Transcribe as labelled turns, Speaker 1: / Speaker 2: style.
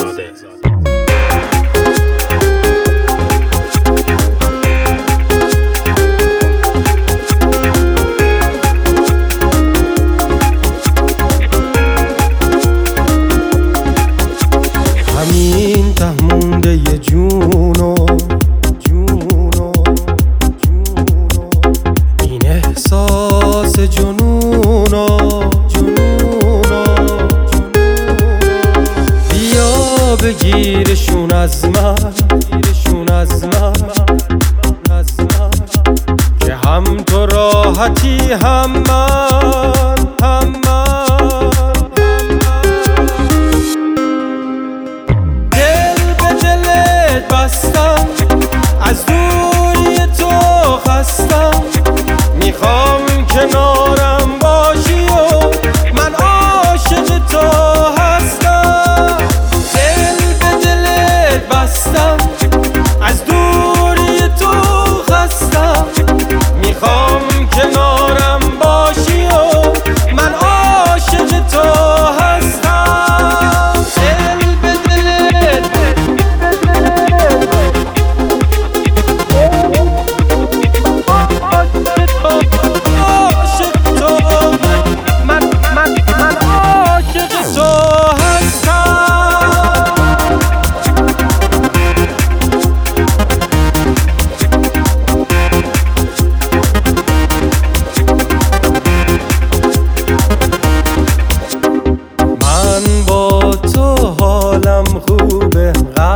Speaker 1: همین ته مونده ی جونو این احساس جنونو بیا بگیرشون از من که هم تو راحتی هم من بستم از دوری تو خستم میخوام کنارم باشی و من عاشق تو هستم دل به دلت بستم از دوری تو خستم میخوام کنارم باشی و من عاشق تو هستم خوبه